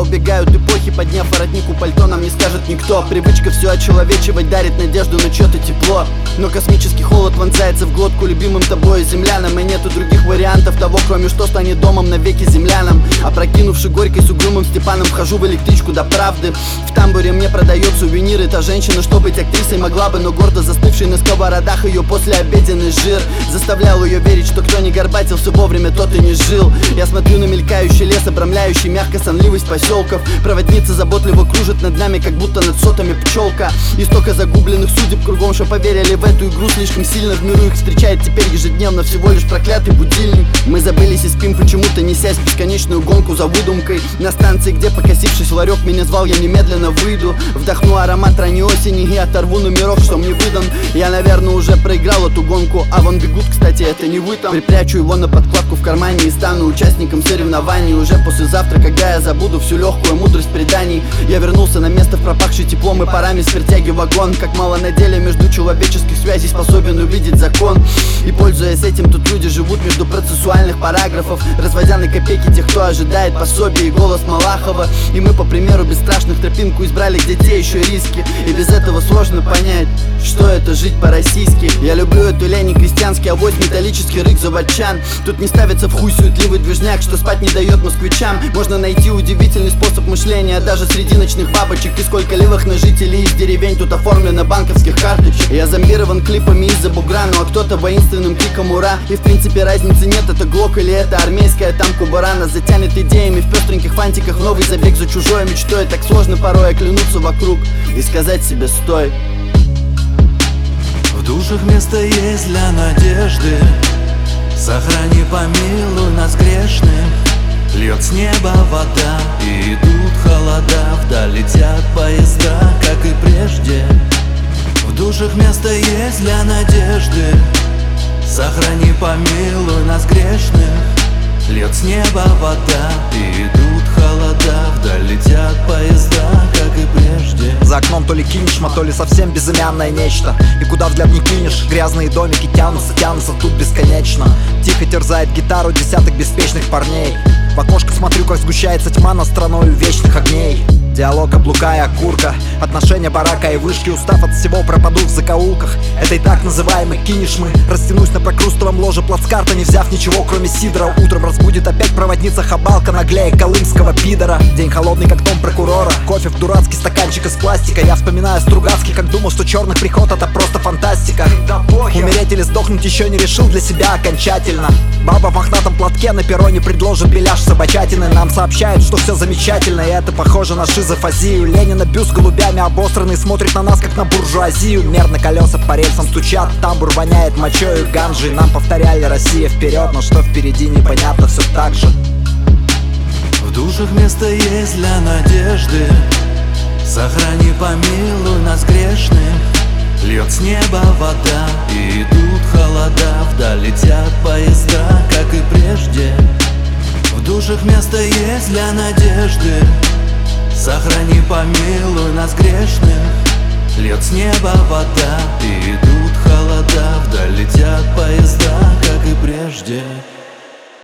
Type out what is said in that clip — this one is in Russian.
убегают эпохи, подняв воротнику пальто, нам не скажет никто. Привычка все очеловечивать дарит надежду на чьё-то тепло, но космический холод вонзается в глотку любимым тобой землянам. И нету других вариантов того, кроме что станет домом навеки землянам. Опрокинувши горькой с угрюмым Степаном, вхожу в электричку до правды. В тамбуре мне продает сувениры та женщина, что быть актрисой могла бы, но гордо застывший на сковородах ее послеобеденный жир заставлял ее верить, что кто не горбатился вовремя, тот и не жил. Я смотрю на мелькающий лес, обрамляющий мягко сонливость поселков. Проводница заботливо кружит над нами, как будто над сотами пчелка. И столько загубленных судеб кругом, что поверили в эту игру слишком сильно. В миру их встречает теперь ежедневно всего лишь проклятый будильник. Мы забылись и спим почему-то, несясь в бесконечную гонку за выдумкой. На станции, где покосившись ларек меня звал, я немедленно выйду. Вдохну аромат ранней осени и оторву номеров, что мне выдан. Я, наверное, уже проиграл эту гонку, а вон бегут, кстати, это не вы там. Припрячу его на подкладку в кармане и стану участником соревнований. Уже послезавтра, когда я забуду всю легкую мудрость преданий, я вернулся на место в пропахший теплом и парами свертяги вагон. Как мало на деле между человеческих связей способен увидеть закон. И пользуясь этим, тут люди живут между процессуальных параграфов, разводя на копейки тех, кто ожидает пособие и голос Малахова. И мы, по примеру бесстрашных, тропинку избрали, где те еще риски. И без этого сложно понять, что это жить по-российски. Я люблю эту лень и крестьянский авось, металлический рык заводчан. Тут не ставится в хуй суетливый движняк, что спать не дает москвичам. Можно найти удивительный способ мышления даже среди ночных бабочек. И сколько левых на жителей из деревень тут оформлено банковских карточек. Я зомбирован клипами из-за бугра, ну а кто-то воинственным криком ура. И в принципе разницы нет, это глок или это армейская там кубара. Нас затянет идеями в пестреньких фантиках, новый забег за чужой мечтой. Так сложно порой оглянуться вокруг и сказать себе стой. В душах место есть для надежды, сохрани, помилуй нас грешных. Льет с неба вода, и идут холода, вдаль летят поезда, как и прежде. В душах место есть для надежды, сохрани, помилуй нас грешных. Льет с неба вода, и идут холода, вдаль летят поезда, как и прежде. За окном то ли кинешма, то ли совсем безымянное нечто. И куда взгляд не кинешь, грязные домики тянутся, тянутся тут бесконечно. Тихо терзает гитару десяток беспечных парней. В окошко смотрю, как сгущается тьма над страною вечных огней. Диалог каблука и окурка, отношения барака и вышки. Устав от всего, пропаду в закоулках этой так называемой кинешмы. Растянусь на прокрустовом ложе плацкарта, не взяв ничего, кроме сидра. Утром разбудит опять проводница хабалка, наглее колымского пидора. День холодный, как дом прокурора, кофе в дурацкий стаканчик из пластика. Я вспоминаю Стругацкий, как думал, что черный приход это просто фантастика. Умереть или сдохнуть еще не решил для себя окончательно. Баба в мохнатом платке на перроне предложит беляш собачатины. Нам сообщают, что все замечательно, и это похоже на шизофазию. Ленина бюст голубями обостренный смотрит на нас, как на буржуазию. Мерно колеса по рельсам стучат, тамбур воняет мочой и ганжей. Нам повторяли: Россия вперед, но что впереди непонятно все так же. В душах место есть для надежды, сохрани, помилуй нас грешных. Льет с неба вода, и идут холода, вдаль летят поезда, как и прежде. В душах место есть для надежды, сохрани, помилуй нас грешных. Льет с неба вода, и идут холода, вдаль летят поезда, как и прежде.